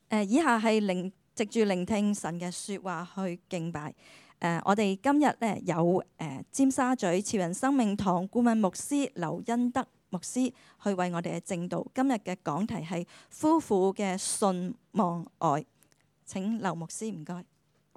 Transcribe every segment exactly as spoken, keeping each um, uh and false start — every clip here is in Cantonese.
誒，以下係聆藉住聆聽神嘅説話去敬拜。誒，我哋今日咧有誒尖沙咀潮人生命堂顧問牧師劉恩德牧師去為我哋嘅證道。今日嘅講題係夫婦嘅信望愛。請劉牧師，唔該。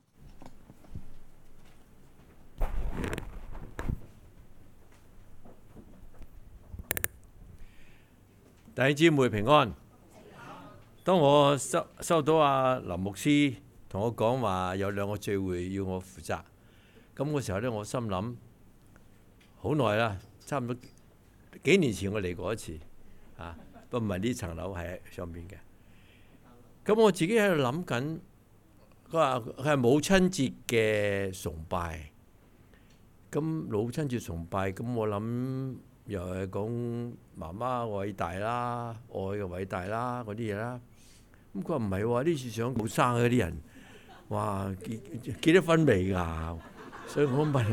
弟兄姊妹平安。當我收收到阿林牧師同我講話有兩個聚會要我負責，咁嗰時候咧，我心諗好耐啦，差唔多幾年前我嚟過一次，啊，不過唔係呢層樓喺上面嘅。咁我自己喺度諗緊，佢話佢係母親節嘅崇拜，咁母親節崇拜，咁我諗又係講媽媽偉大啦，愛嘅偉大啦嗰啲嘢啦。咁佢話唔係喎，呢次想冇生嗰啲人，哇結結咗婚未㗎？所以我問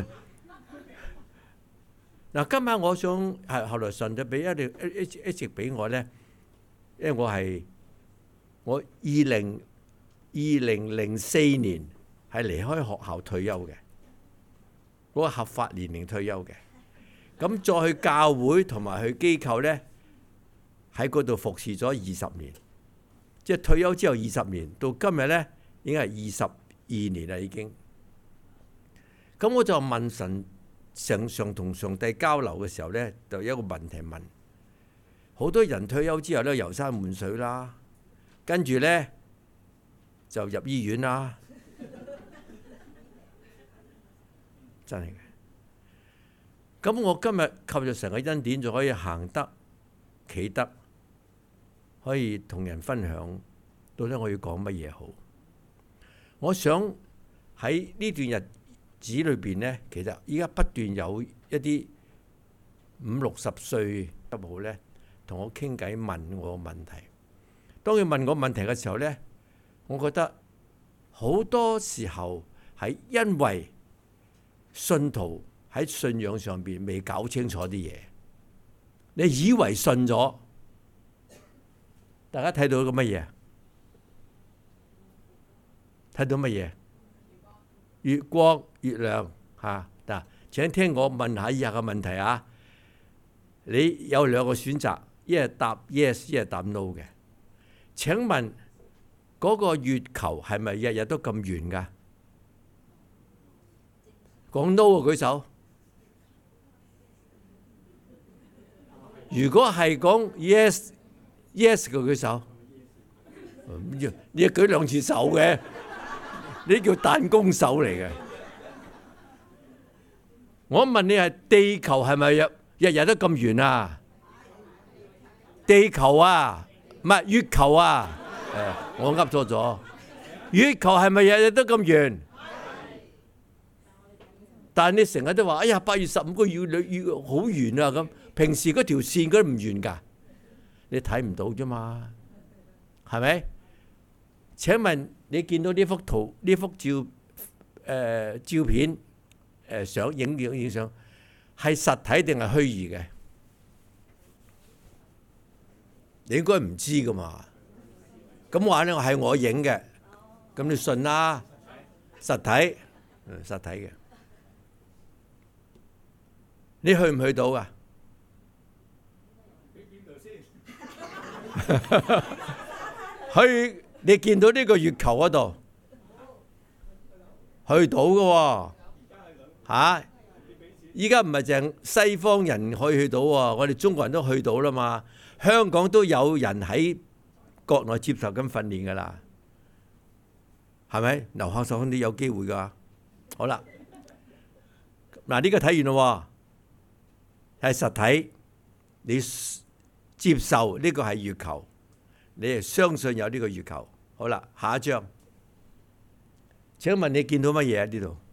嗱，今晚我想係後來神就俾一條一一一直俾我咧，因為我係我二零二零零四年係離開學校退休嘅，嗰個合法年齡退休嘅。咁再去教會同埋去機構咧，喺嗰度服侍咗二十年，即係退休之後二十年，到今日咧已經係二十二年啦已經。咁我就問神，常常同上帝交流嘅時候咧，就有一個問題問：好多人退休之後咧遊山玩水啦，跟住咧就入醫院啦，真係嘅。咁我今日靠著神嘅恩典，就可以行得企得，可以同人分享到底我要講乜嘢好。我想喺呢段日子裏邊呢，其實依家不斷有一啲五六十歲都好呢，同我傾偈問我問題。當佢問我問題嘅時候呢，我覺得好多時候係因為信徒喺信仰上邊未搞清楚啲嘢，你以為信咗，大家睇到個乜嘢？睇到乜嘢？月光、月亮嚇嗱，請聽我問下以下嘅問題啊！你有兩個選擇，一係答 yes， 一係答 no 嘅。請問嗰個月球係咪日日都咁圓㗎？講 no 啊，舉手。如果係講 yes yes 嘅舉手，你你舉兩次手嘅，你叫彈弓手嚟嘅。我問你係地球係咪日日日都咁圓啊？地球啊，唔係月球啊。誒，我噏錯咗。月球係咪日日都咁圓？但係你成日都話，哎呀，八月十五個月月好圓啊咁。平時嗰條線嗰啲唔圓㗎，你睇唔到啫嘛，係咪？請問你見到呢幅圖、呢幅照誒、呃、照片誒相影影影相係實體定係虛擬嘅？你應該唔知㗎嘛。咁話咧係我影嘅，咁你信啦？實體，嗯，實體嘅。你去唔去到啊？去你見到呢個月球嗰度，去到嘅喎嚇。依家唔係淨西方人可以去到喎，我哋中國人都去到啦嘛。香港都有人喺國內接受緊訓練㗎啦，係咪？留學生都有機會㗎。好啦，嗱呢個睇完咯喎，係實體，你接受呢個係月球，你係相信有呢個月球。好啦，下一張。請問你見到乜嘢喺呢度？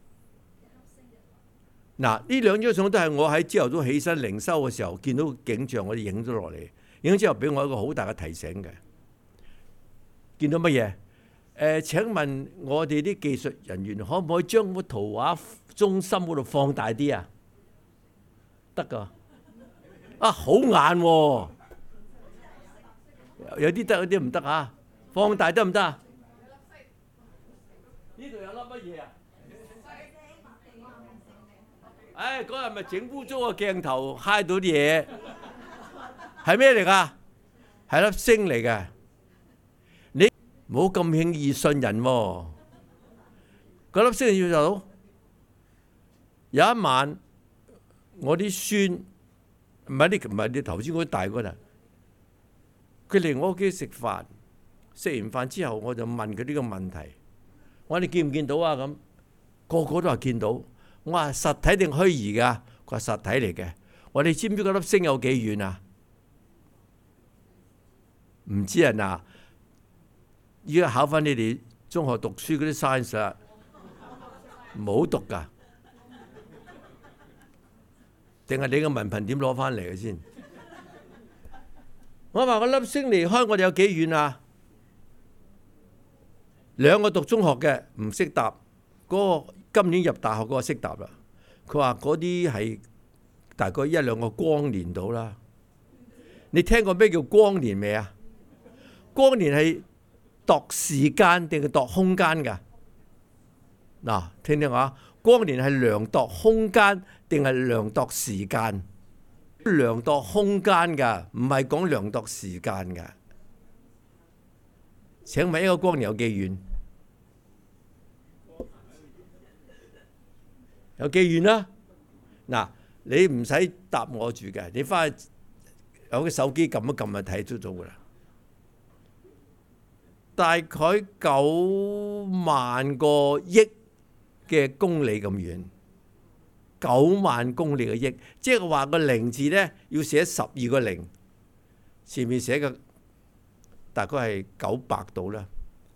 嗱，呢兩張相都係我喺朝頭早起身靈修嘅時候見到景象，我哋影咗落嚟。影咗之後俾我一個好大嘅提醒嘅。見到乜嘢？誒、呃？請問我哋啲技術人員可唔可以將個圖畫中心嗰度放大啲啊？得㗎。啊，好眼喎，有啲得，有啲唔得啊！ 放大得唔得啊？呢度有粒乜嘢啊？唉，嗰日咪整污糟個鏡頭，揩到啲嘢，係咩嚟㗎？係粒星嚟嘅。你唔好咁輕易信人喎。嗰粒星要做到。有一晚，我啲孫唔係啲唔係你頭先嗰啲大嗰陣，佢嚟我屋企食飯，食完飯之後我就問佢呢個問題：我話你見唔見到啊？咁個個都話見到。我話實體定虛擬㗎？佢話實體嚟嘅。我話你知唔知嗰粒星有幾遠啊？唔知人啊！依家考翻你哋中學讀書嗰啲 science 啦，唔好讀㗎。定係你個文憑點攞翻嚟嘅先？我話個粒星離開我哋有幾遠啊？兩個讀中學嘅唔識答，嗰個今年入大學嗰個識答啦。佢話嗰啲係大概一兩個光年到啦。你聽過咩叫光年未啊？光年係度時間定係度空間㗎？嗱，聽聽下，光年係量度空間定係量度時間？量度空間㗎，唔係講量度時間㗎。請問一個光年有幾遠？有幾遠啊？嗱，你唔使答我住嘅，你翻去有個手機撳一撳就睇出咗㗎啦。大概九萬個億嘅公里咁遠，九萬公里嘅億，即係話個零字咧要寫十二個零，前面寫嘅大概係九百度啦。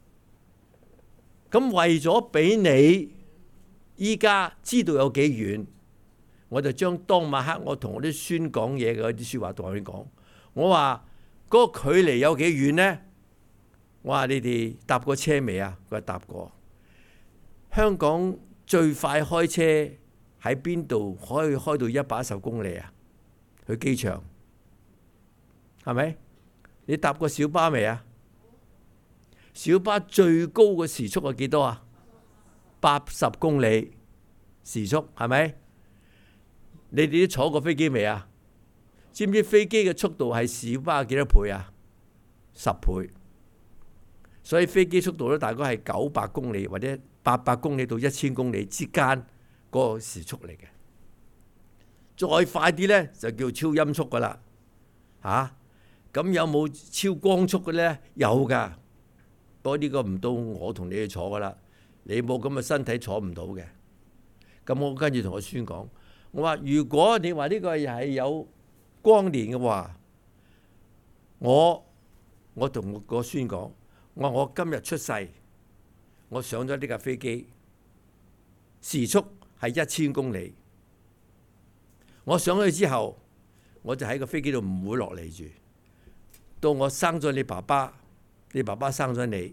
咁為咗俾你依家知道有幾遠，我就將當晚黑我同我啲孫講嘢嘅啲説話同佢講。我話嗰個距離有幾遠呢？我話你哋搭過車未啊？佢話搭過。香港最快開車喺邊度可以開到一百一十公里啊？去機場係咪？你搭過小巴未啊？小巴最高嘅時速係幾多啊？八十公里時速係咪？你哋都坐過飛機未啊？知唔知飛機嘅速度係小巴幾多倍啊？十倍。所以飛機速度咧大概係九百公里或者八百公里到一千公里之間嗰個時速嚟嘅。再快啲咧就叫超音速噶啦，嚇、啊！咁有冇超光速嘅咧？有噶。不過呢個唔到我同你去坐噶啦，你冇咁嘅身體坐唔到嘅。咁我跟住同我孫講，我話如果你話呢個係有光年嘅話，我我同我個孫講。我話我今日出世，我上咗呢架飛機，時速係一千公里。我上去之後，我就喺個飛機度唔會落嚟住。到我生咗你爸爸，你爸爸生咗你，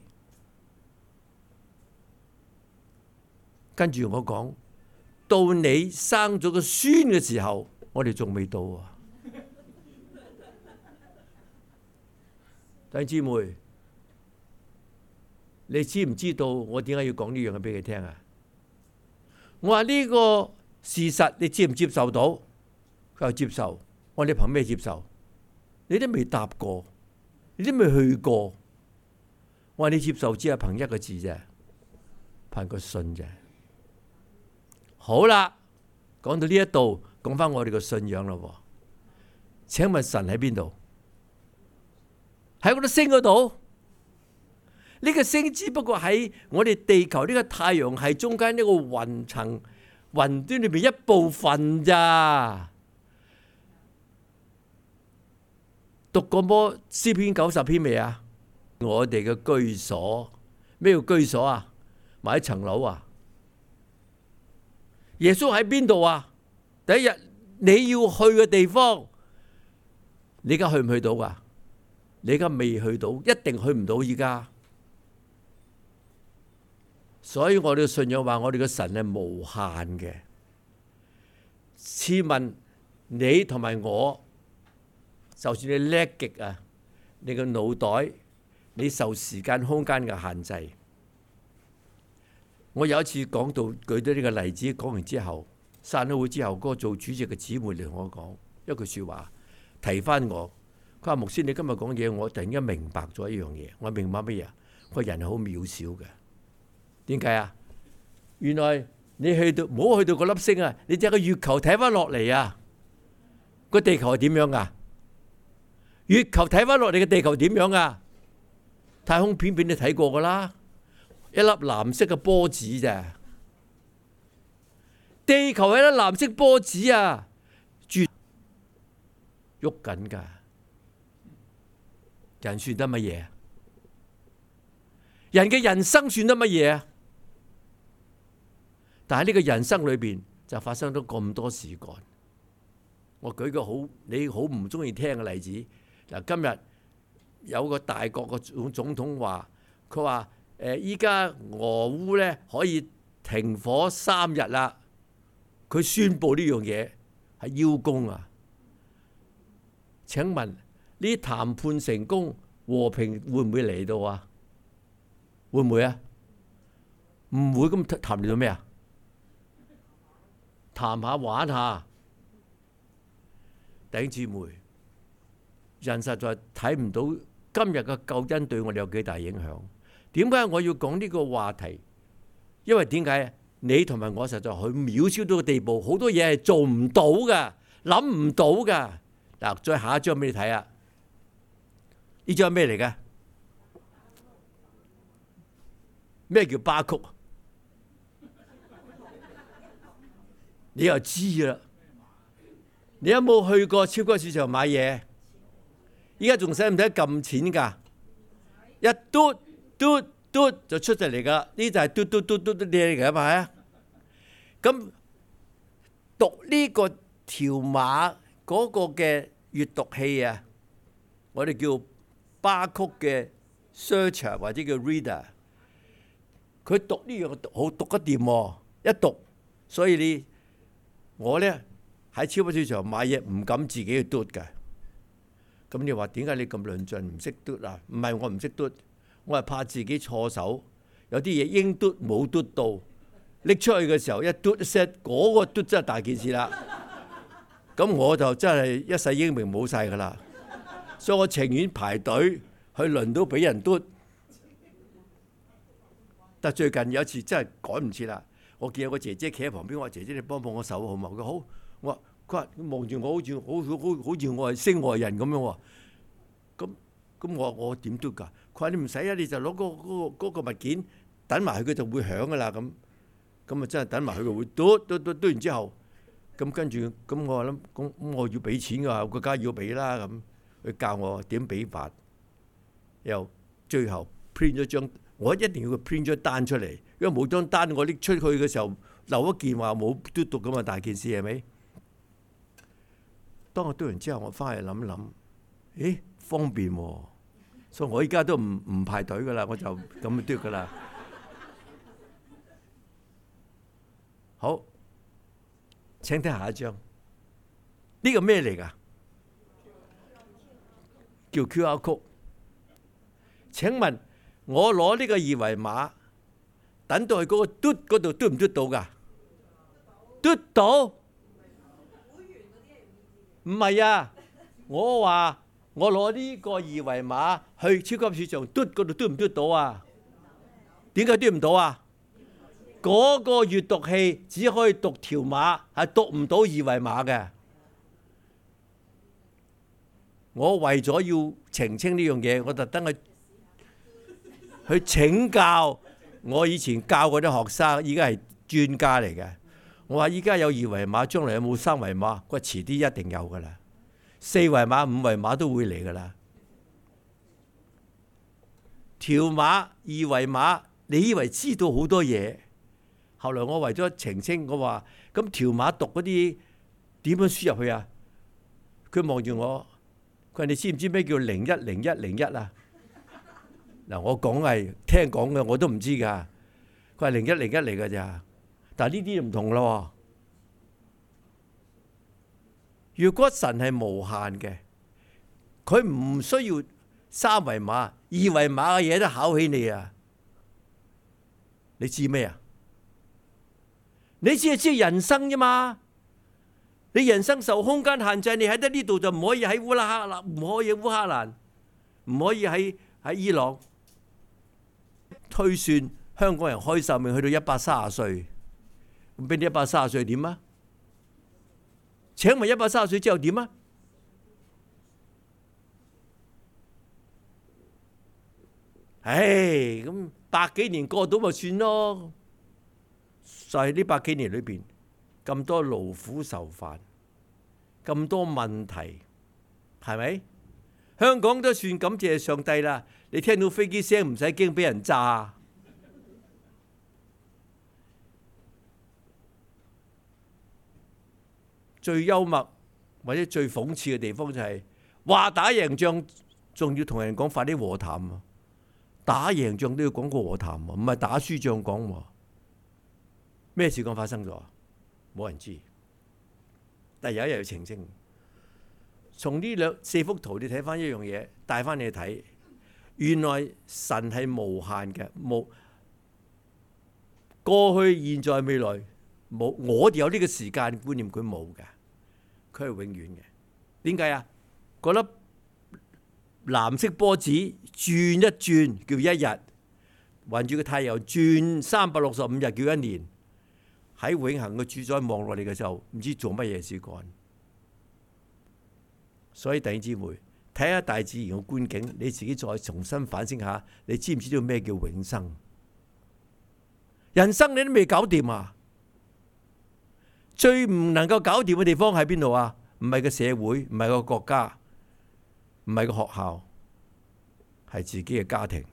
跟住我講，到你生咗個孫嘅時候，我哋仲未到啊！弟兄姊妹。你知唔知道我點解要講呢樣嘢俾佢聽啊？我話呢個事實你接唔接受到？佢話接受。我話你憑咩接受？你都未搭過，你都未去過。我話你接受只係憑一個字啫，憑個信啫。好啦，講到呢一度，講翻我哋個信仰啦。請問神喺邊度？喺嗰啲星嗰度？呢個星只不過喺我哋地球呢個太陽系中間一個雲層、雲端裏邊一部分咋。讀過麼詩篇九十篇未啊？我哋嘅居所，咩叫居所啊？買一層樓啊？耶穌喺邊度啊？第一日你要去嘅地方，你而家去唔去到啊？你而家未去到，一定去唔到而家。所以我哋嘅信仰話，我哋嘅神係無限嘅。試問你同埋我，就算你叻極啊，你個腦袋、 你受時間空間嘅限制。我有一次講到舉咗呢個例子，講完之後散咗會之後，嗰個做主席嘅姊妹嚟同我講一句説話，提翻我。佢話：牧師，你今日講嘢，我突然間明白咗一樣嘢。我明白乜嘢？個人係好渺小嘅。點解啊？原來你去到唔好去到個粒星啊！你隻個月球睇翻落嚟啊，個地球係點樣啊？月球睇翻落嚟嘅地球點樣啊？太空片片你睇過噶啦，一粒藍色嘅波子咋？地球係一粒藍色波子啊，絕喐緊噶。人算得乜嘢？人嘅人生算得乜嘢啊？但係呢個人生裏邊就發生咗咁多事幹。我舉個好你好唔中意聽嘅例子。嗱，今日有個大國嘅總總統話，佢話誒依家俄烏咧可以停火三日啦。佢宣布呢樣嘢係邀功啊！請問呢啲談判成功，和平會唔會嚟到啊？會唔會啊？唔會。咁談嚟到咩啊？談下玩下。弟兄姊妹，人實在睇唔到今日嘅救恩對我哋有幾大影響。點解我要講呢個話題？因為點解你同埋我實在去渺小到個地步，好多嘢係做唔到㗎，諗唔到㗎。嗱，再下一張俾你睇啊！呢張係咩嚟㗎？咩叫巴曲？你又知啦。你有冇去過超級市場買嘢？依家仲使唔使撳錢㗎？一嘟嘟嘟就出咗嚟㗎。呢就係嘟嘟嘟嘟嘟嘢嚟㗎嘛？係啊。咁讀呢個條碼嗰個嘅閱讀器啊，我哋叫巴曲嘅 searcher 或者叫 reader。佢讀呢樣好讀得掂喎，一讀，所以你我咧喺超級市場買嘢唔敢自己去嘟嘅。咁你話點解你咁論盡唔識嘟啊？唔係我唔識嘟，我係怕自己錯手，有啲嘢應嘟冇嘟到，拎出去嘅時候一嘟一 set，嗰個嘟真係大件事啦。咁我就真係一世英名冇晒㗎啦，所以我情願排隊去輪到俾人嘟。但最近有一次真係趕唔切啦，我見有個姐姐企喺旁邊，我話姐姐你幫幫我手好嘛？佢好，我話佢話望住我好似好好好好似我係聲外人咁樣喎。咁咁我話我點嘟㗎？佢話你唔使啊，你就攞嗰嗰個嗰個物件等埋佢，佢就會響㗎啦。咁咁啊真係等埋佢就會嘟嘟嘟嘟完之後，咁跟住咁我話諗咁咁我要俾錢㗎，國家要俾啦咁，佢教我點俾法，又最後 print 咗張。我一定要佢 print 咗單出嚟，因為冇張單，我拎出去嘅時候漏一件話冇嘟讀咁啊，大件事係咪？當我嘟完之後，我翻嚟諗諗，咦方便喎，所以我依家都唔唔排隊噶啦，我就咁嘟噶啦。好，請睇下一張，呢個咩嚟㗎？叫 Q R code。請問？我攞呢個二維碼，等到去嗰個嘟嗰度嘟唔嘟到㗎？嘟到？唔係啊！我話我攞呢個二維碼去超級市場嘟嗰度嘟唔嘟到啊？點解嘟唔到啊？嗰個閱讀器只可以讀條碼，係讀唔到二維碼嘅。我為咗要澄清呢樣嘢，我特登去。去請教我以前教嗰啲學生，依家係專家嚟嘅。我話依家有二維碼，將來有冇三維碼？佢話遲啲一定有㗎啦，四維碼、五維碼都會嚟㗎啦。條碼、二維碼，你以為知道好多嘢？後來我為咗澄清，我話咁條碼讀嗰啲點樣輸入去啊？佢望住我，佢話你知唔知咩叫零一零一零一啊？嗱，我講係聽講嘅，我都唔知㗎。佢係零一零一嚟㗎咋，但係呢啲唔同咯。如果神係無限嘅，佢唔需要三維碼、二維碼嘅嘢都考起你啊！你知咩啊？你只係知人生啫嘛。你人生受空間限制，你喺得呢度就唔可以喺烏拉克蘭，唔可以烏克蘭，唔可以喺喺伊朗。推算香港人開壽命去到一百三十歲，咁俾你一百三十歲點啊？請問一百三十歲之後點啊？唉，咁百幾年過到咪算咯。就係呢百幾年裏邊咁多勞苦愁煩，咁多問題，係咪？香港都算感謝上帝啦。你聽到飛機聲唔使驚俾人炸。最幽默或者最諷刺嘅地方就係話打贏仗，仲要同人講快啲和談啊！打贏仗都要講個和談啊，唔係打輸仗講喎。咩事講發生咗？冇人知。但係有一日要澄清。從呢兩四幅圖，你睇翻一樣嘢，帶翻你去睇。原來神係無限嘅，無過去、現在、未來冇。我哋有呢個時間觀念，佢冇嘅，佢係永遠嘅。點解啊？嗰粒藍色波子轉一轉叫一日，圍住個太陽轉三百六十五日叫一年。喺永恆嘅主宰望落嚟嘅時候，唔知做乜嘢事幹。所以弟兄姊妹，睇下大自然嘅觀景，你自己再重新反省下，你知唔知道咩叫永生？人生你都未搞掂啊！最唔能夠搞掂嘅地方喺邊度啊？唔係個社會，唔係個國家，唔係個學校，係自己嘅家庭。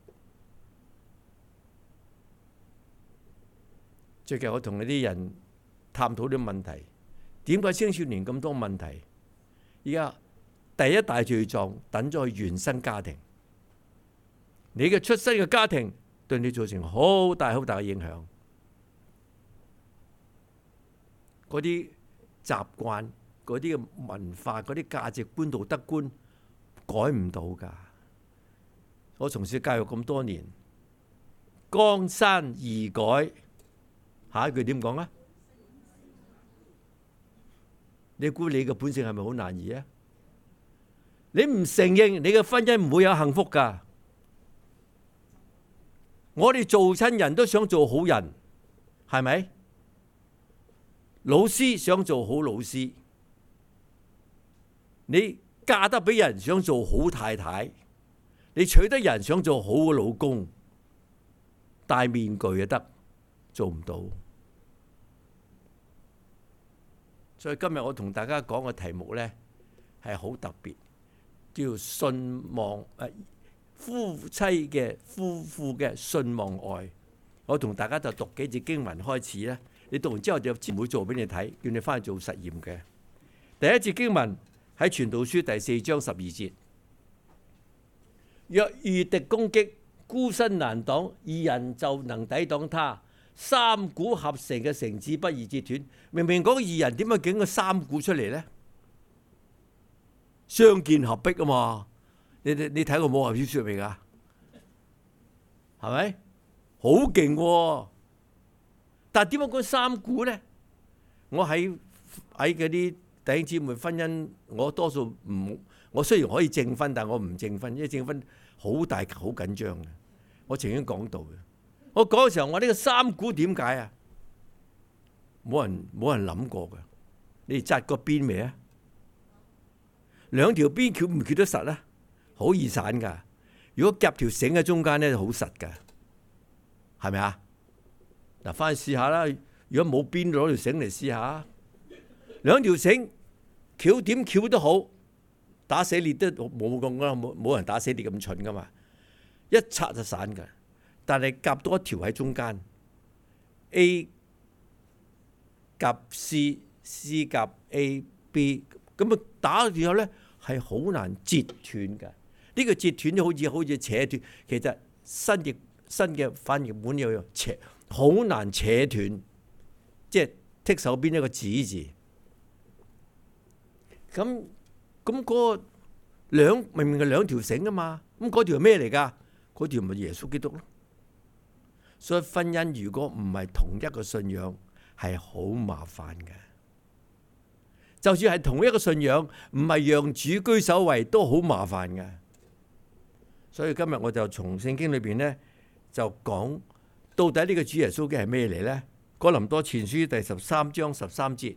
最近我同一啲人探討啲問題，點解青少年咁多問題？而家第一大罪狀等咗去原生家庭，你嘅出生嘅家庭對你造成好大好大嘅影響。嗰啲習慣、嗰啲嘅文化、嗰啲價值觀、道德觀改唔到㗎。我從事教育咁多年，江山易改。下一句點講啊？你估你嘅本性係咪好難移啊？你唔承認你嘅婚姻唔會有幸福㗎。我哋做親人都想做好人，係咪？老師想做好老師，你嫁得俾人想做好太太，你娶得人想做好嘅老公，戴面具就得，做唔到。所以今日我同大家講嘅題目呢係好特別，叫信望誒夫妻嘅夫婦嘅信望愛。我同大家就讀幾節經文開始咧。你讀完之後就唔會做俾你睇，叫你翻去做實驗嘅。第一節經文喺傳道書第四章十二節：若遇敵攻擊，孤身難擋，二人就能抵擋他。三股合成嘅繩子不易折斷。明明講二人，點解整個三股出嚟呢？雙劍合璧啊嘛！你你你睇過武俠小說未噶？係咪？好勁喎！但係點解講三股呢？我喺喺嗰啲弟兄姊妹婚姻，我多數唔，我雖然可以證婚，但我唔證婚，因為證婚好大好緊張嘅。我曾經講到嘅。我講嘅時候，我呢個三股點解啊？冇人冇人諗過㗎。你哋紮個邊未啊？兩條邊翹唔翹得實啊？好易散㗎。如果夾條繩喺中間咧，好實㗎，係咪啊？嗱，翻去試下啦。如果冇邊，攞條繩嚟試下。兩條繩翹點翹都好，打死裂都冇咁啦，冇冇人打死裂咁蠢㗎嘛。一拆就散㗎。但係夾多一條喺中間 ，A 夾 C，C 夾 A、B， 咁啊打嘅時候咧係好難截斷㗎。呢、這個截斷就好似好似扯斷，其實新嘅新嘅翻譯本有樣扯，好難扯斷，即係剔手邊一個子字。咁咁嗰個兩明明係兩條繩啊嘛，咁嗰條係咩嚟㗎？嗰條咪耶穌基督咯。所以婚姻如果唔係同一個信仰，係好麻煩嘅。就算係同一個信仰，唔係讓主居首位，都好麻煩嘅。所以今日我就從聖經裏邊呢，就講到底呢個主耶穌基督係咩嚟呢？哥林多前書第十三章十三節，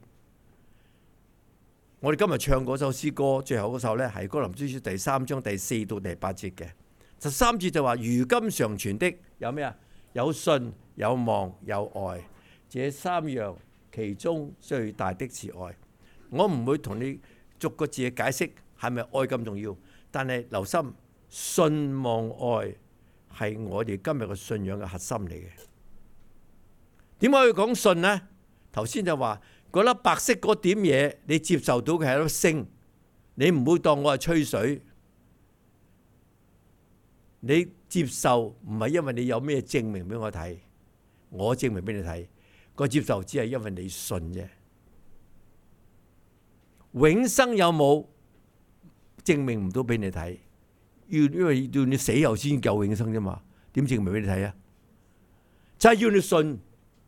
我哋今日唱嗰首詩歌，最後嗰首呢，係哥林多書第三章第四到第八節嘅。十三節就話：如今常存的有咩啊？有信、有望、有愛，這三樣其中最大的是愛。我唔會同你逐個字解釋係咪愛咁重要，但係留心，信望愛係我哋今日嘅信仰嘅核心嚟嘅。點解要講信呢？頭先就話嗰粒白色嗰點嘢，你接受到嘅係一粒星，你唔會當我係吹水。你接受唔係因為你有咩證明俾我睇，我證明俾你睇，個接受只係因為你信啫。永生有冇證明唔到俾你睇，要因為要你死後先夠永生啫嘛？點證明俾你睇啊？就係要你信。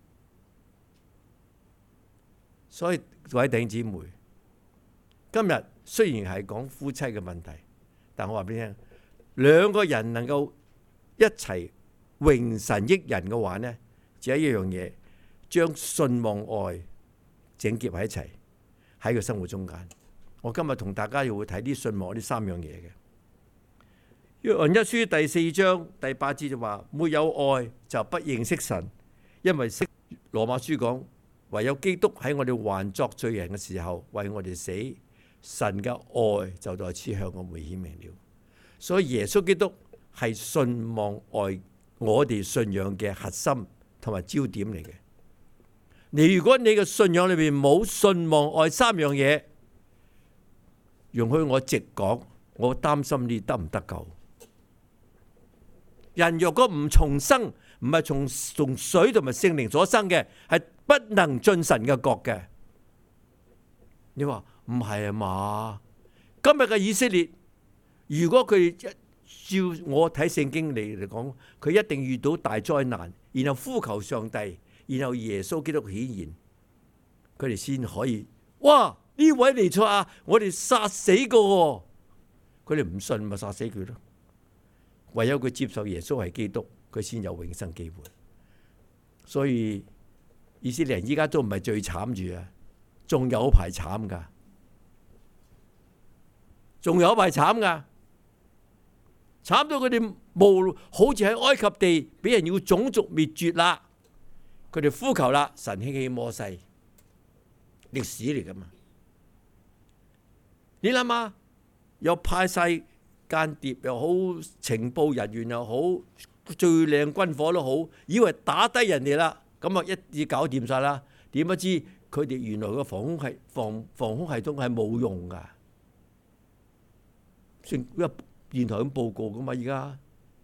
所以各位弟兄姊妹，今日雖然係講夫妻嘅問題，但我話俾你聽，兩個人能夠一齊榮神益人嘅話呢，只係一樣嘢，將信望愛整結喺一齊喺個生活中間。我今日同大家又會睇啲信望呢三樣嘢嘅。約翰一書第四章第八節就話：沒有愛就不認識神，因為識羅馬書講，唯有基督喺我哋還作罪人嘅時候為我哋死，神嘅愛就在此向我們顯明了。所以耶穌基督係信望愛我哋信仰嘅核心同埋焦點嚟嘅。你如果你嘅信仰裏邊冇信望愛三樣嘢，容許我直講，我擔心你得唔得救？人若果唔重生，唔係從從水同埋聖靈所生嘅，係不能進神嘅國嘅。你話唔係啊嘛？今日嘅以色列，如果佢照我睇聖經嚟嚟講，佢一定遇到大災難，然後呼求上帝，然後耶穌基督顯現，佢哋先可以。哇！呢位彌賽亞，我哋殺死過，佢哋唔信咪殺死佢咯。唯有佢接受耶穌係基督，佢先有永生機會。所以以色列人依家都唔係最慘住啊，仲有排慘噶，仲有排慘噶，慘到佢哋無好似喺埃及地俾人要種族滅絕啦，佢哋呼求啦，神興起摩西，歷史嚟噶嘛？你諗下，又派晒間諜又好，情報人員又好，最靚軍火都好，以為打低人哋啦，咁啊一嘢搞掂晒啦。點不知佢哋原來個防空系防防空系統係冇用噶，先因為電台咁報告噶嘛。而家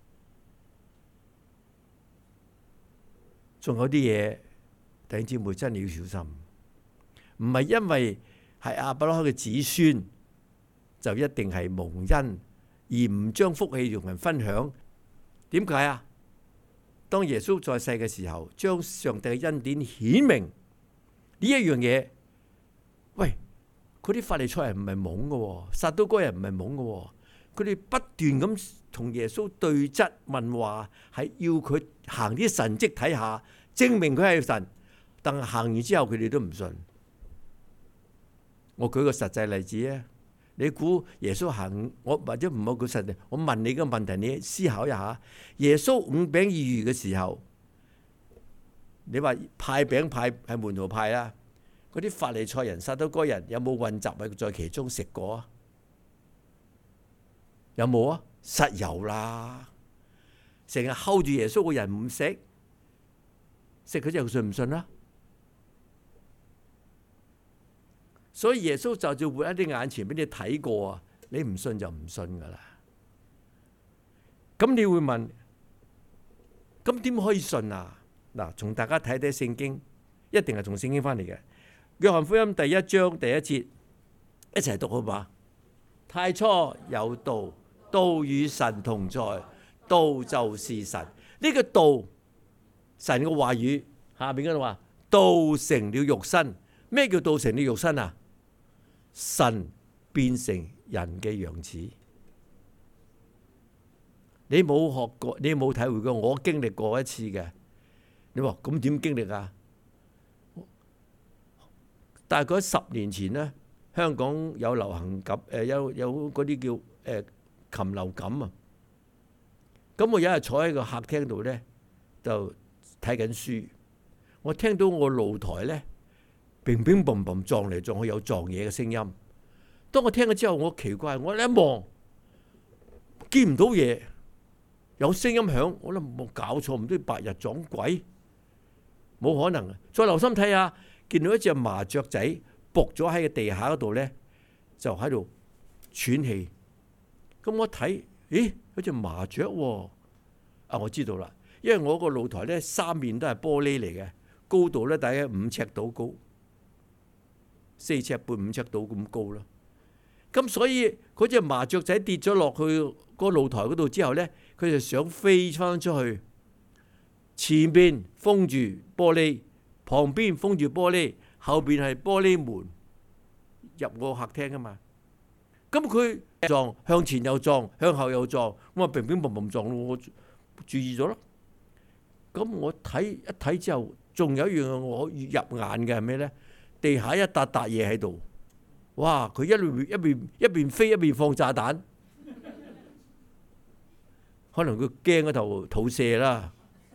仲有啲嘢，弟兄姊妹真係要小心，唔係因為係亞伯拉罕嘅子孫就一定係蒙恩，而唔將福氣同人分享。點解啊？當耶穌在世嘅時候，將上帝嘅恩典顯明呢一樣嘢。喂，嗰啲法利賽人唔係懵嘅，撒都該人唔係懵嘅，佢哋不斷咁同耶穌對質問話，係要佢行啲神蹟睇下，證明佢係神。但係行完之後，佢哋都唔信。我舉個實際例子啊！你估耶穌行，我或者唔好舉實際，我問你個問題，你思考一下。耶穌五餅二魚嘅時候，你話派餅派係門徒派啦，嗰啲法利賽人、撒都該人有冇混雜喺在其中食過啊？有冇啊？實有啦！成日睺住耶穌嘅人唔食，食佢就信唔信啦？所以耶穌就照活喺啲眼前俾你睇過啊！你唔信就唔信噶啦。咁你會問：咁點可以信啊？嗱，從大家睇睇聖經，一定係從聖經翻嚟嘅。約翰福音第一章第一節，一齊讀好嘛？ 太初有道，道與神同在，道就是神。呢、這個道，神嘅話語下邊嗰度話，道成了肉身。咩叫道成了肉身啊？神變成人嘅樣子。你冇學過，你冇體會過，我經歷過一次嘅。你話咁點經歷啊？大概十年前呢，香港有流行感，誒有有嗰啲叫誒禽流感啊。咁我有一日坐喺個客廳度咧，就睇緊書。我聽到我露台咧，乒乒乓乓撞嚟撞去，有撞嘢嘅聲音。當我聽咗之後，我奇怪，我一望見唔到嘢，有聲音響，我諗冇搞錯，唔知白日撞鬼，冇可能。再留心睇下，見到一隻麻雀仔伏咗喺個地下嗰度咧，就喺度喘氣。咁我睇，咦，有隻麻雀喎！啊，我知道啦，因為我個露台咧三面都係玻璃嚟嘅，高度咧大概五尺到高，四尺半五尺到咁高啦。咁所以嗰隻麻雀仔跌咗落去個露台嗰度之後咧，佢就想飛翻出去。前邊封住玻璃，旁邊封住玻璃，後邊係玻璃門入我客廳噶嘛。咁佢撞，向前又撞，向後又撞，咁啊乒乒乓乓撞到我，注意咗咯。咁我睇一睇之後，仲有一樣我入眼嘅係咩咧？地下一笪笪嘢喺度。哇！佢一邊一邊一邊飛一邊放炸彈，可能佢驚嗰頭肚瀉啦。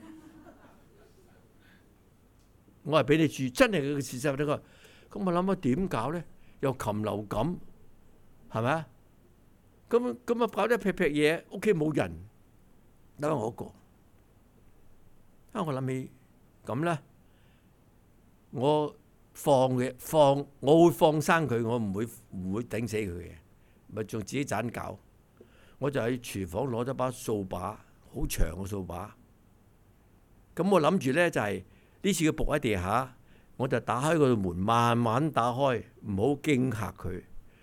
我係俾你住，真係佢嘅事實嚟㗎。咁我諗下點搞咧？又禽流感，係咪啊？咁咁啊搞一劈劈嘢，屋企冇人，得我一個。啊！我諗起咁咧，我。放嘅放，我會放生佢，我唔會唔會頂死佢嘅，咪仲自己盞搞。我就喺廚房攞咗把掃把，好長嘅掃把。咁我諗住咧就係、是、呢次佢仆喺地下，我就打開個門，慢慢打開，唔好驚嚇佢。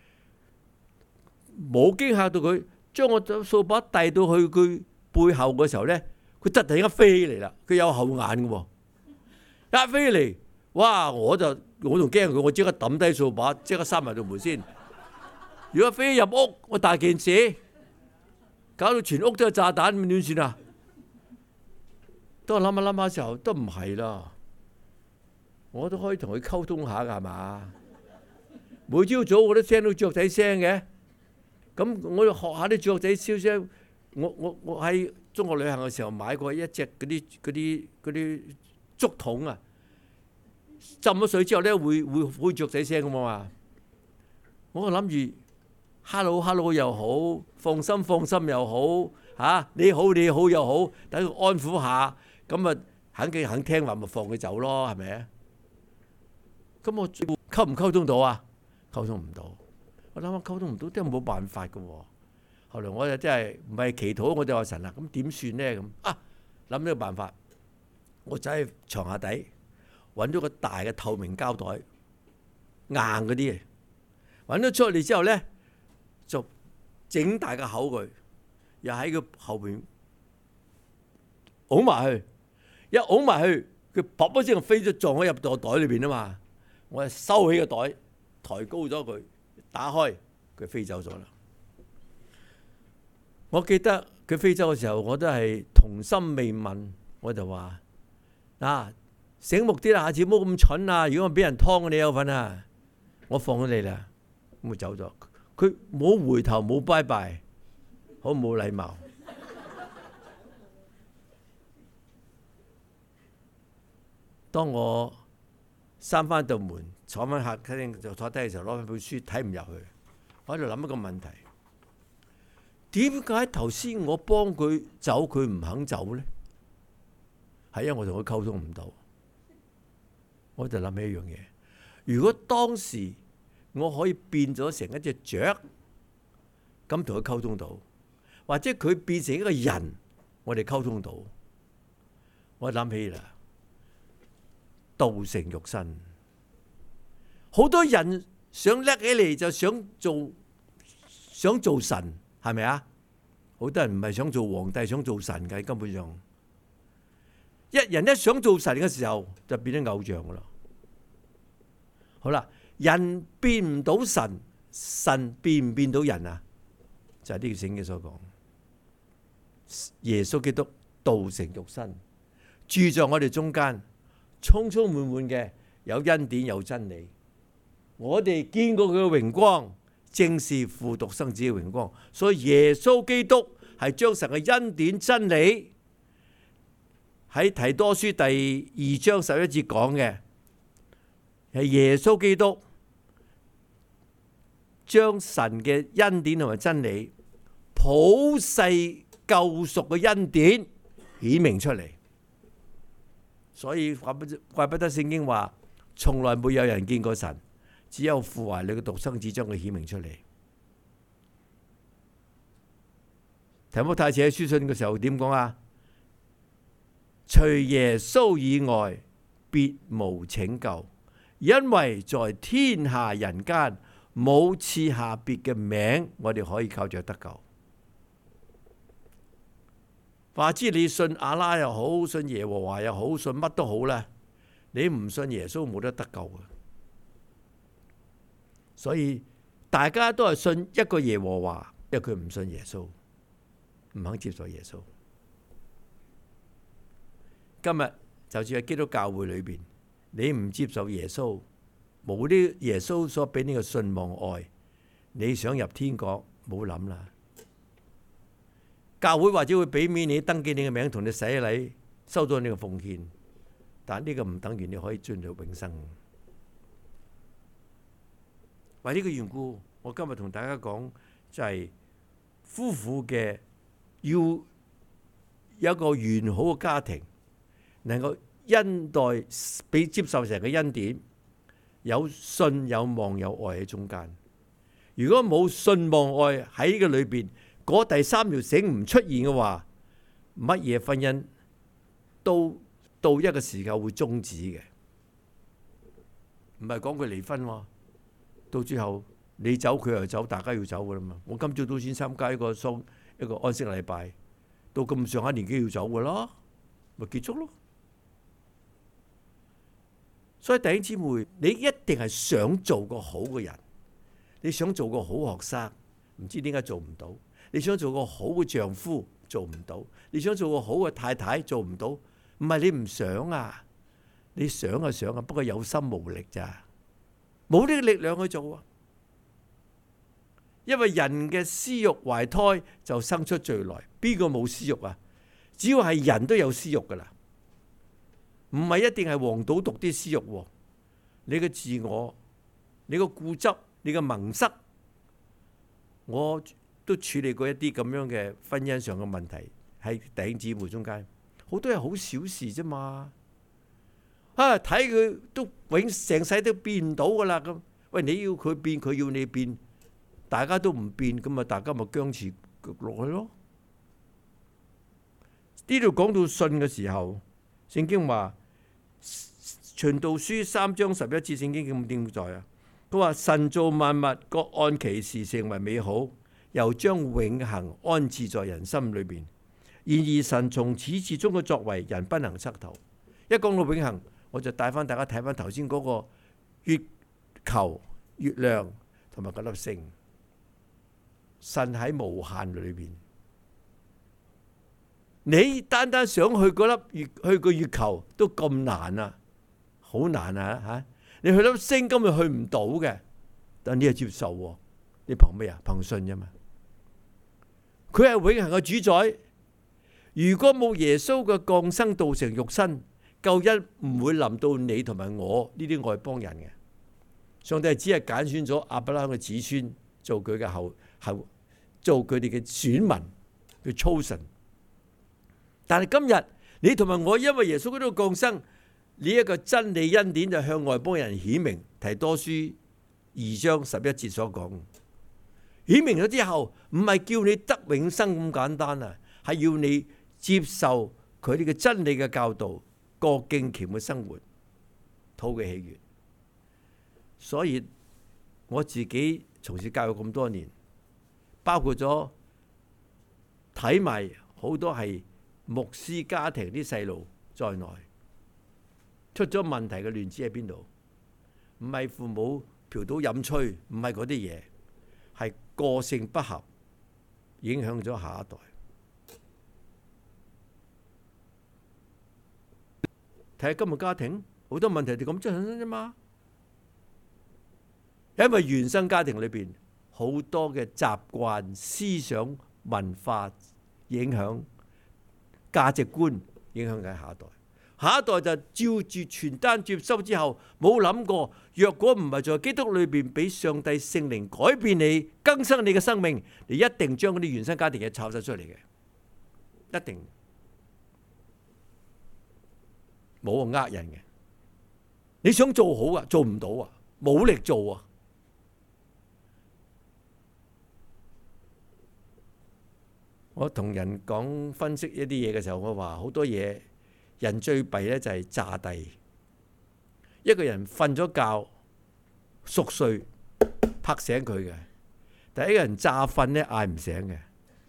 冇驚嚇到佢，將我隻掃把遞到去佢背後嘅時候咧，佢突然間飛嚟啦。佢有後眼嘅喎，一飛嚟。哇！我就我仲驚佢，我即刻抌低掃把，即刻閂埋道門先。如果飛入屋，我大件事，搞到全屋都係炸彈，咁點算啊？當我諗下諗下時候，都唔係啦。我都可以同佢溝通下㗎，係嘛？每朝早我都聽到雀仔聲嘅，咁我要學下啲雀仔燒聲。我我我喺中國旅行嘅時候買過一隻嗰啲嗰啲嗰啲竹筒啊。浸咗水之後咧，會會會雀仔聲咁嘛。我諗住 hello hello 又好，放心放心又好，嚇、啊、你好你好又好，等佢安撫下，咁啊肯佢肯聽話咪放佢走咯，係咪啊？咁我溝唔溝通到啊？溝通唔到。我諗下溝通唔到，真係冇辦法㗎喎。後來我就真係唔係祈禱，我就話神啦，咁點算咧？咁啊諗呢個辦法，我走喺床下底。揾咗個大嘅透明膠袋，硬嗰啲，揾咗出嚟之後咧，就整大個口佢，又喺佢後邊拱埋去，一拱埋去，佢噗一聲飛咗撞喺入個袋裏邊啊嘛！我就收起個袋，抬高咗佢，打開，佢飛走咗啦。我記得佢飛走嘅時候，我都係童心未泯，我就話啊！醒目啲啦，下次唔好咁蠢啊！如果我俾人劏，你有份啊！我放咗你啦，咁佢走咗。佢冇回頭，冇拜拜，好冇禮貌。當我閂翻道門，坐翻客廳就坐低嘅時候，攞翻本書睇唔入去，我喺度諗一個問題：點解頭先我幫佢走，佢唔肯走咧？係因為我同佢溝通唔到。我就諗起一樣嘢，如果當時我可以變咗成一隻雀，咁同佢溝通到，或者佢變成一個人，我哋溝通到，我諗起啦，道成肉身。好多人想叻起嚟就想做想做神，係咪啊？好多人唔係想做皇帝，想做神嘅，根本上一人一想做神嘅時候，就變咗偶像噶啦。好啦，人變唔到神，神變唔變到人啊？就係呢個聖經所講，耶穌基督道成肉身，住在我哋中間，充充滿滿嘅有恩典有真理。我哋見過佢嘅榮光，正是父獨生子嘅榮光。所以耶穌基督係將神嘅恩典真理喺提多書第二章十一節講嘅，係耶穌基督將神嘅恩典同埋真理普世救贖嘅恩典顯明出嚟。所以怪不怪不得聖經話，從來沒有人見過神，只有父懷裏嘅獨生子將佢顯明出嚟。提摩太寫書信嘅時候點講啊？除耶穌以外，別無拯救，因為在天下人間冇賜下別嘅名，我哋可以靠着得救。話知你信阿拉又好，信耶和華又好，信乜都好啦，你唔信耶穌冇得得救嘅。所以大家都係信一個耶和華，因為佢唔信耶穌，唔肯接受耶穌。今日就算喺基督教會裏邊，你唔接受耶穌，冇啲耶穌所俾你嘅信望愛，你想入天國冇諗啦。教會或者會俾面你登記你嘅名，同你洗禮，收到你嘅奉獻，但呢個唔等於你可以進入永生。為呢個緣故，我今日同大家講就係夫婦嘅要有一個完好嘅家庭，能夠恩待俾接受神嘅恩典，有信有望有愛喺中間。如果冇信望愛喺呢個裏邊，嗰第三條繩唔出現嘅話，乜嘢婚姻都到一個時間會終止嘅。唔係講佢離婚喎，到最後你走佢又走，大家要走噶啦嘛。我今朝都先參加一個喪一個安息禮拜，到咁上下年紀要走噶啦，咪結束咯。所以弟兄姊妹，你一定係想做個好嘅人，你想做個好學生，唔知點解做唔到。你想做個好嘅丈夫，做唔到；你想做個好嘅太太，做唔到。唔係你唔想啊，你想啊想啊，不過有心無力咋，冇呢個力量去做啊。因為人嘅私欲懷胎就生出罪來，邊個冇私欲啊？只要係人都有私欲噶啦，唔係一定係黃賭毒啲私欲。你嘅自我、你個固執、你嘅盲塞，我都處理過一啲咁樣嘅婚姻上嘅問題，喺弟兄姊妹中間，好多係好小事啫嘛。啊，睇佢都永成世都變唔到噶啦咁。喂，你要佢變，佢要你變，大家都唔變，咁啊，大家咪僵持落去咯。呢度講到信嘅時候，聖經話傳道書三章十一節，聖經咁點在啊？佢話神造萬物，各按其時成為美好，又將永恆安置在人心裏邊。然而神從始至終嘅作為，人不能測透。一講到永恆，我就帶翻大家睇翻頭先嗰個月球、月亮同埋嗰粒星。神喺無限裏邊，你單單想去嗰粒月，去個月球都咁難啊，好難啊吓！你去粒星根本去唔到嘅，但你又接受喎，你憑咩啊？憑信啫嘛。佢係永恆嘅主宰。如果冇耶穌嘅降生道成肉身，救恩唔會臨到你同埋我呢啲外邦人嘅。上帝只係揀選咗亞伯拉罕嘅子孫做佢嘅後後，做佢哋嘅選民，佢 chosen。但係今日你同埋我，因為耶穌嗰度降生，呢一個真理恩典就向外邦人顯明。提多書二章十一節所講，顯明咗之後，唔係叫你得永生咁簡單啊，係要你接受佢哋嘅真理嘅教導，過敬虔嘅生活，討佢喜悅。所以我自己從事教育咁多年， 包括咗睇埋好多係牧師家庭啲細路在內，出咗問題嘅亂子喺邊度？唔係父母嫖賭飲吹，唔係嗰啲嘢，係個性不合，影響咗下一代。睇下今日家庭好多問題就咁出現啫嘛，因為原生家庭裏邊好多嘅習慣、思想、文化影響、價值觀影響緊下一代。下一代就照住傳單接收之後，冇諗過，若果唔係在基督裏邊俾上帝聖靈改變你、更新你嘅生命，你一定將嗰啲原生家庭嘢炒晒出嚟嘅，一定冇啊呃人嘅。你想做好啊，做唔到啊，冇力做啊。我同人講分析一啲嘢嘅時候，我話好多嘢。人最弊咧就係詐諦，一個人瞓咗覺熟睡拍醒佢嘅，但係一個人詐瞓咧嗌唔醒嘅，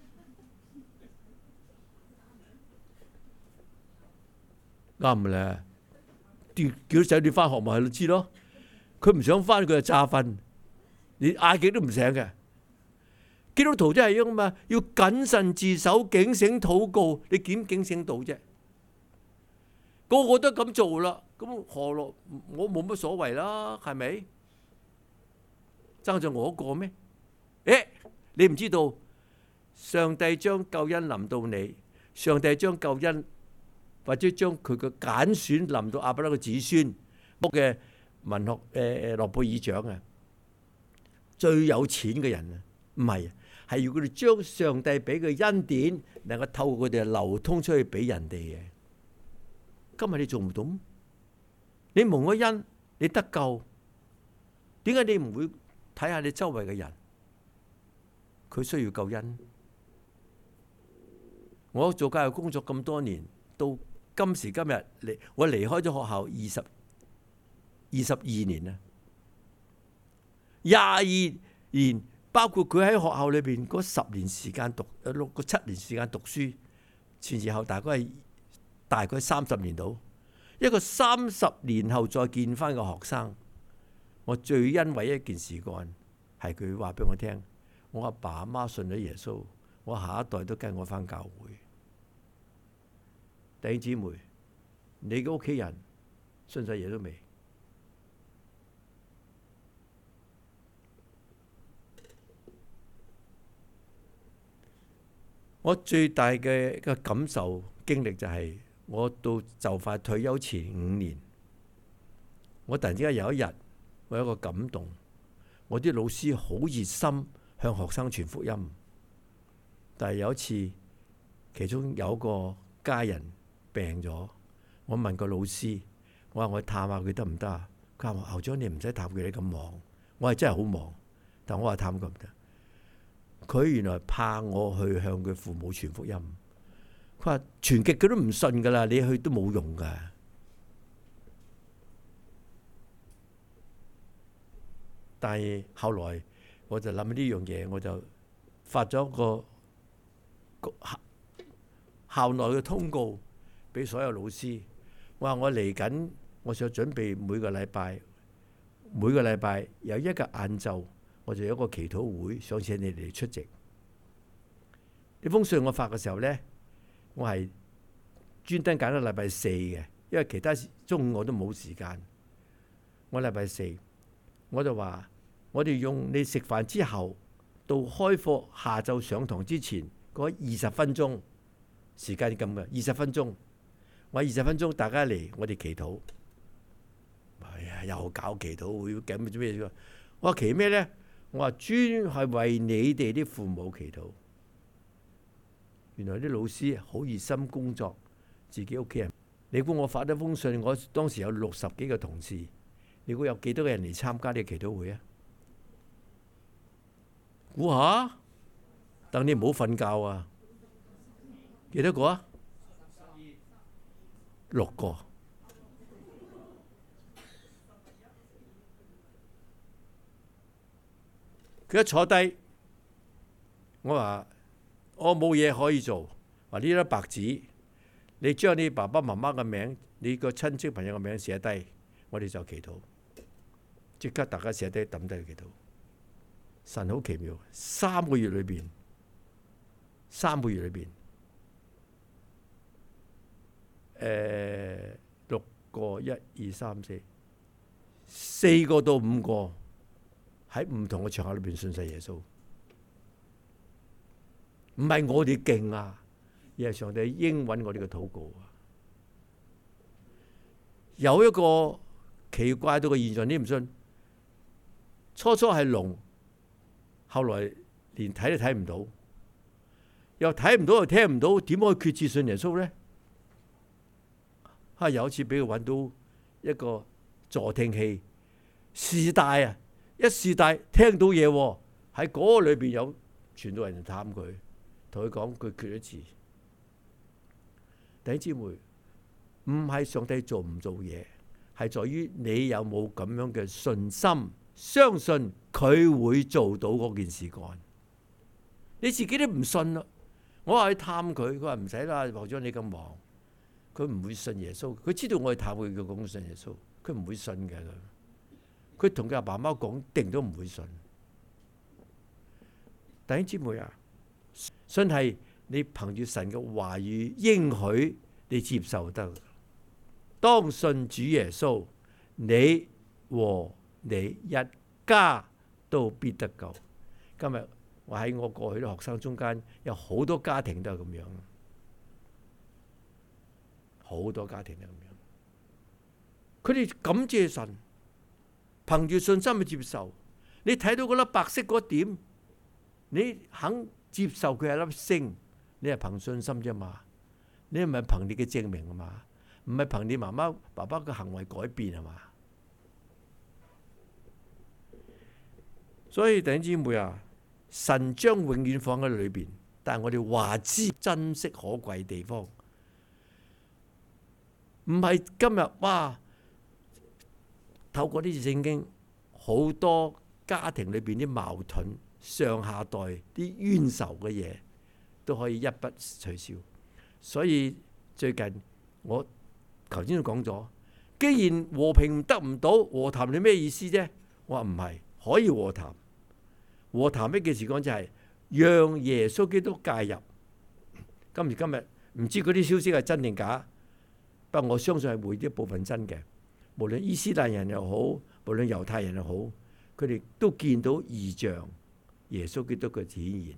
啱唔咧？叫仔女翻學咪係咯，知咯？佢唔想翻，佢就詐瞓，你嗌極都唔醒嘅。基督徒真係咁嘛，要謹慎自守，警醒禱告，你點警醒到啫？個個都咁做啦，咁何樂？我冇乜所謂啦，係咪？爭咗我一個咩？誒，你唔知道上帝將救恩臨到你，上帝將救恩或者將佢嘅揀選臨到亞伯拉罕嘅子孫，屋嘅文學誒誒諾貝爾獎啊，最有錢嘅人啊，唔係，係要佢哋將上帝俾嘅恩典能夠透過佢哋流通出去俾人哋嘅。今日你做唔到，你蒙咗恩，你得救，點解你唔會睇下你周圍嘅人？佢需要救恩。我做教育工作咁多年，到今時今日，離我離開咗學校二十二十二年啦，廿二年，包括佢喺學校裏邊嗰十年時間讀，六個七年時間讀書，前前後大概係。大概三十年到，一個三十年後再見翻個學生，我最欣慰一件事幹係佢話俾我聽，我阿爸阿媽信咗耶穌，我下一代都跟我翻教會。弟兄姊妹，你嘅屋企人信咗耶穌未？我最大嘅嘅感受經歷就係、是。我到就快退休前五年，我突然之間有一日，我有一個感動，我啲老師好熱心向學生傳福音，但係有一次，其中有一個家人病咗，我問個老師，我話我探下佢得唔得啊？佢話校長，你唔使探佢，你咁忙。我係真係好忙，但我話探佢唔得。佢原來怕我去向佢父母傳福音。佢話全極佢都唔信噶啦，你去都冇用噶。但係後來我就諗起呢樣嘢，我就發咗個校校內嘅通告俾所有老師。我話我嚟緊，我想準備每個禮拜每個禮拜有一個晏晝，我就有一個祈禱會，想請你哋出席。呢封信我發嘅時候咧，我係專登揀咗禮拜四嘅，因為其他中午我都冇時間。我禮拜四我就話，我哋用你食飯之後到開課下晝上堂之前嗰二十分鐘時間咁嘅，二十分鐘。我二十分鐘大家嚟，我哋祈禱。哎呀，又搞祈禱會，搞咩做咩？我話祈咩咧？我話專係為你哋啲父母祈禱。原來啲老師好熱心工作，自己屋企人。你估我發一封信，我當時有六十幾個同事，你估有幾多個人嚟參加呢個祈禱會啊？估下，等你唔好瞓覺啊！幾多個啊？六個。佢一坐低， 我話我冇嘢可以做，話呢粒白紙，你將你爸爸媽媽嘅名，你個親戚朋友嘅名寫低，我哋就祈禱。即刻大家寫低抌低去祈禱。神好奇妙，三個月裏邊，三個月裏邊，誒六個一二三四，四個到五個喺唔同嘅場合裏邊信晒耶穌。唔係我哋勁啊，而係上帝應允我哋嘅禱告啊！有一個奇怪到嘅現象，你唔信？初初係聾，後來連睇都睇唔到，又睇唔到又聽唔到，點可以決志信耶穌呢？啊！有一次俾佢揾到一個助聽器，試戴啊！一試戴聽到嘢喎，喺嗰個裏邊有傳道人探佢。同佢講佢決咗志。弟兄姊妹，唔係上帝做唔做嘢，係在於你有冇咁樣嘅信心，相信佢會做到嗰件事幹。你自己都唔信咯。我話去探佢，佢話唔使啦，學長你咁忙，佢唔會信耶穌。佢知道我去探佢，佢講信耶穌，佢唔會信嘅。佢同佢阿爸媽講，定都唔會信。弟兄姊妹啊！信係你憑住神嘅話語應許，你接受得。當信主耶穌，你和你一家都必得救。今日我喺我過去啲學生中間，有好多家庭都係咁樣，好多家庭都係咁樣。佢哋感謝神，憑住信心去接受。你睇到嗰粒白色嗰點，你肯接受佢係粒星，你係憑信心啫嘛？你係咪憑你嘅證明啊嘛？唔係憑你媽媽爸爸嘅行為改變啊嘛？所以弟兄姊妹啊，神將永遠放喺裏邊，但係我哋話知珍惜可貴嘅地方，唔係今日哇！透過呢次聖經，好多家庭裏邊啲矛盾。上下代啲冤仇嘅嘢都可以一筆取消，所以最近我頭先都講咗，既然和平得唔到，和談係咩意思啫？我話唔係，可以和談。和談呢件事講就係讓耶穌基督介入。今時今日唔知嗰啲消息係真定假，不過我相信係會一部分真嘅。無論伊斯蘭人又好，無論猶太人又好，佢哋都見到異象。耶穌基督嘅顯現，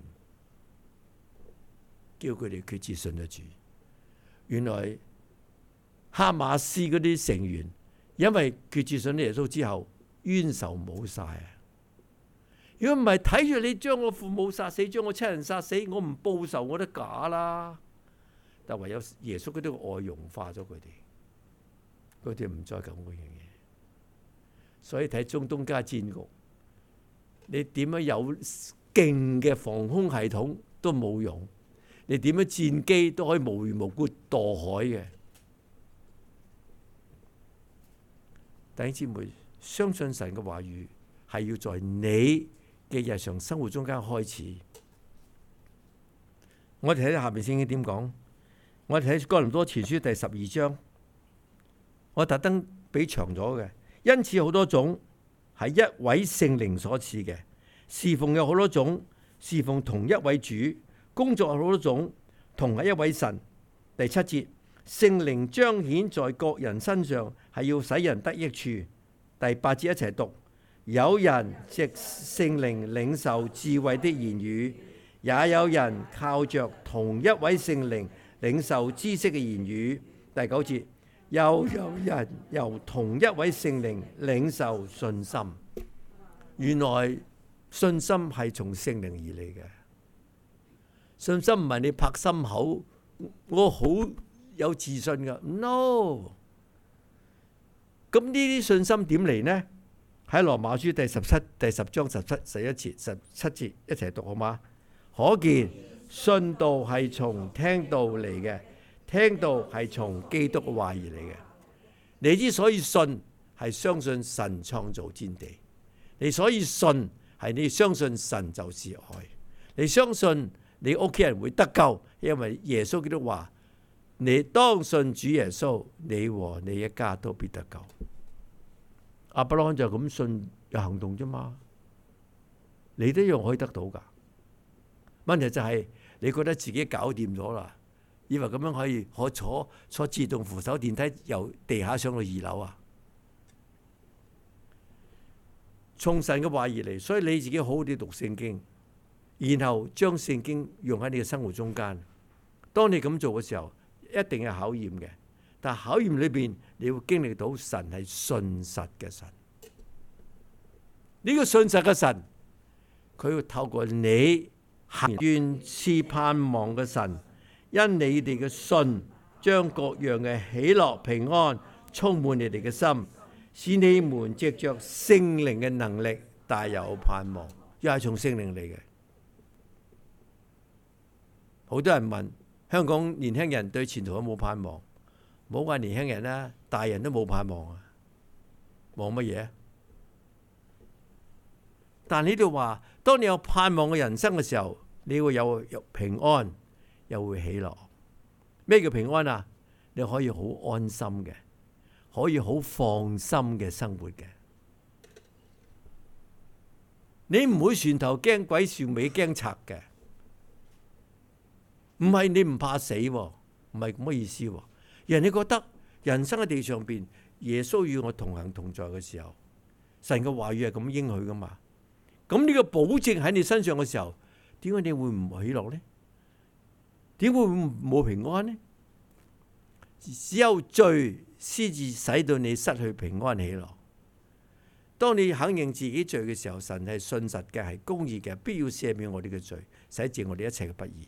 叫佢哋決志信得主。原來哈馬斯嗰啲成員，因為決志信咗耶穌之後，冤仇冇晒啊！如果唔係睇住你將我父母殺死，將我親人殺死，我唔報仇我都假啦。但唯有耶穌基督嘅愛融化咗佢哋，佢哋唔再咁嗰樣嘢。所以睇中東家戰局。你點樣有勁嘅防空系統都冇用，你點樣戰機都可以無緣無故墮海嘅。弟兄姊妹，相信神嘅話語係要在你嘅日常生活中間開始。我哋睇下下邊聖經點講。我哋睇哥林多前書第十二章，我特登俾長咗嘅，因此好多種。係一位聖靈所賜嘅，侍奉有好多種，侍奉同一位主，工作有好多種，同係一位神。第七節，聖靈彰顯在各人身上，係要使人得益處。第八節一齊讀，有人藉聖靈領受智慧的言語，也有人靠着同一位聖靈領受知識嘅言語。第九節。又有人由同一位聖靈領受信心。原來信心係從聖靈而嚟嘅。信心唔係你拍心口，我好有自信噶。No。咁呢啲信心點嚟呢？喺羅馬書第十七、第十章十七、十一節、十七節一齊讀好嗎？可見信道係從聽道嚟嘅。聽到係從基督嘅話而嚟嘅。你之所以信，係相信神創造天地；你所以信，係你相信神就是愛； 你相信你屋企人會得救，因為耶穌基督話：你當信主耶穌，你和你一家都必得救。亞伯拉罕就咁信有行動啫嘛，你都一樣可以得到噶。問題就係你覺得自己搞掂咗啦，以為咁樣可以可坐坐自動扶手電梯由地下上到二樓啊？從神嘅話而嚟，所以你自己好好地讀聖經，然後將聖經用喺你嘅生活中間。當你咁做嘅時候，一定係考驗嘅，但係考驗裏邊你會經歷到神係信實嘅神。呢個信實嘅神，佢會透過你行願賜盼望嘅神，因你哋嘅信，將各樣嘅喜樂平安充滿你哋嘅心，使你們藉着聖靈嘅能力大有盼望。又係從聖靈嚟嘅。好多人問香港年輕人對前途有冇盼望？唔好話年輕人啦，大人都冇盼望啊！望乜嘢？但呢度話，當你有盼望嘅人生嘅時候，你會有平安，又會喜樂。咩叫平安啊？你可以好安心嘅，可以好放心嘅生活嘅。你唔會船頭驚鬼，船尾驚賊嘅。唔係你唔怕死，唔係咁嘅意思。人哋覺得人生喺地上邊，耶穌與我同行同在嘅時候，神嘅話語係咁應許噶嘛？咁呢個保證喺你身上嘅時候，點解你會唔喜樂呢？點會冇平安呢？只有罪先至使到你失去平安喜樂。當你肯認自己罪嘅時候，神係信實嘅，係公義嘅，必要赦免我哋嘅罪，洗淨我哋一切嘅不義。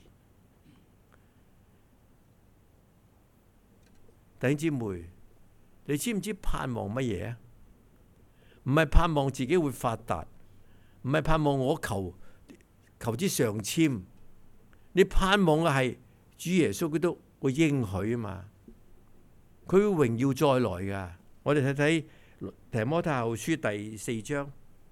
弟兄姊妹，你知唔知盼望乜嘢啊？唔係盼望自己會發達，唔係盼望我求求之上籤，你盼望嘅係主耶穌基督會應許啊嘛，佢會榮耀再來噶。我哋睇睇提摩太後書第四章，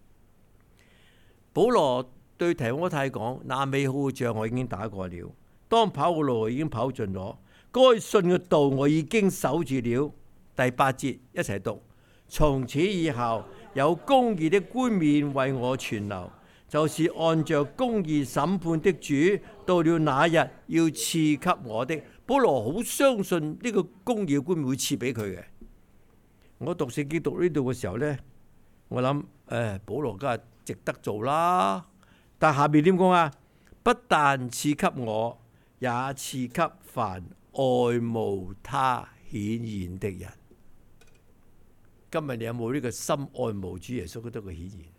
保羅對提摩太講：那美好嘅仗我已經打過了，當跑嘅路已經跑盡咗。該信嘅道我已經守住了。第八節一齊讀：從此以後有公義的冠冕為我存留，就是按着公義審判的主，到了那日要賜給我的。保羅好相信呢個公義嘅冠冕會賜俾佢嘅。我讀聖經讀呢度嘅時候呢，我諗誒，保羅梗係值得做啦。但下邊點講啊？不但賜給我，也賜給凡愛慕他顯現的人。今日你有冇呢個心愛慕主耶穌基督嘅顯現？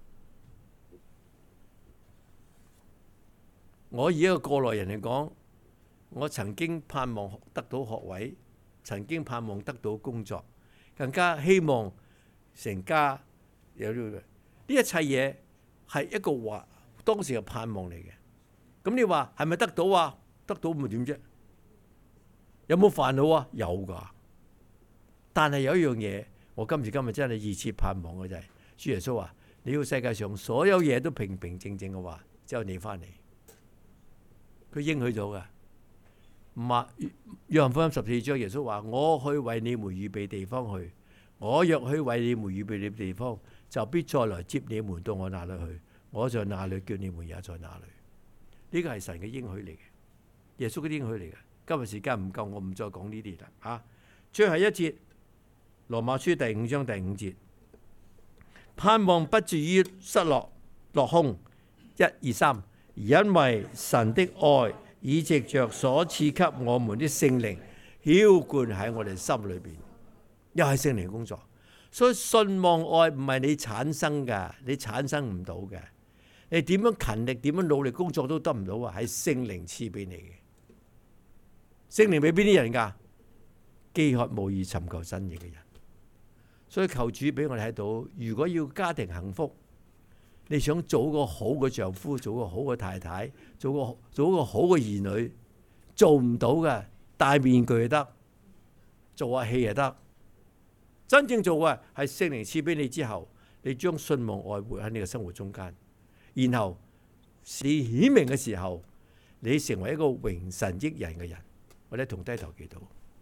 我以一個過來人嚟講，我曾經盼望得到學位，曾經盼望得到工作，更加希望成家有呢個。呢一切嘢係一個話當時嘅盼望嚟嘅。咁你話係咪得到啊？得到咪點啫？有冇煩惱啊？有噶。但係有一樣嘢，我今時今日真係二次盼望嘅就係，主耶穌話：你要世界上所有嘢都平平靜靜嘅話，之後你翻嚟。佢應許咗噶。唔係約翰福音十四章，耶穌話：我去為你們預備地方去。我若去為你們預備地方，就必再來接你們到我那裏去。我在那裏，叫你們也在那裏。呢個係神嘅應許嚟嘅，耶穌嘅應許嚟嘅。今日時間唔夠，我唔再講呢啲啦。啊，最後一節，羅馬書第五章第五節，盼望不至於失落落空。一二三，因為神的愛已藉着所賜給我們的聖靈澆灌喺我哋心裏邊，又係聖靈工作。所以信望愛唔係你產生噶，你產生唔到嘅。你點樣勤力，點樣努力工作都得唔到啊！係聖靈賜俾你嘅。聖靈俾邊啲人噶？飢渴慕義尋求真理嘅人。所以求主俾我哋睇到，如果要家庭幸福，你想做個好嘅丈夫，做個好嘅太太，做個做個好嘅兒女，做唔到嘅，戴面具就得，做下戲就得。真正做嘅係聖靈賜俾你之後，你將信望愛活喺你嘅生活中間，然後你顯明嘅時候，你成為一個榮神益人嘅人。我哋同低頭祈禱。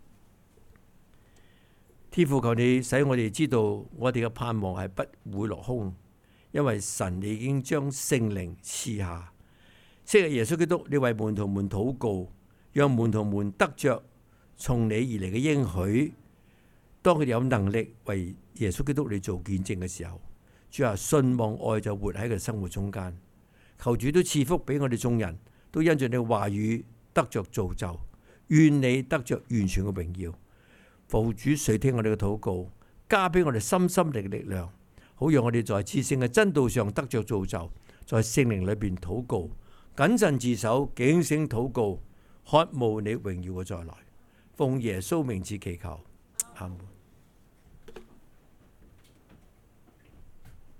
天父，求你使我哋知道，我哋嘅盼望係不會落空，因為神已經將聖靈賜下。昔日耶穌基督，你為門徒們禱告，讓門徒們得着從你而嚟嘅應許。當佢哋有能力為耶穌基督你做見證嘅時候，主啊，信望愛就活喺佢生活中間。求主都賜福俾我哋眾人，都因着你話語得着造就。願你得着完全嘅榮耀。父主垂聽我哋嘅禱告，加俾我哋深深嘅力量，好讓我哋在至聖嘅真道上得着造就，在聖靈裏邊禱告，謹慎自守，警醒禱告，渴慕你榮耀嘅再來。奉耶穌名字祈求，阿門。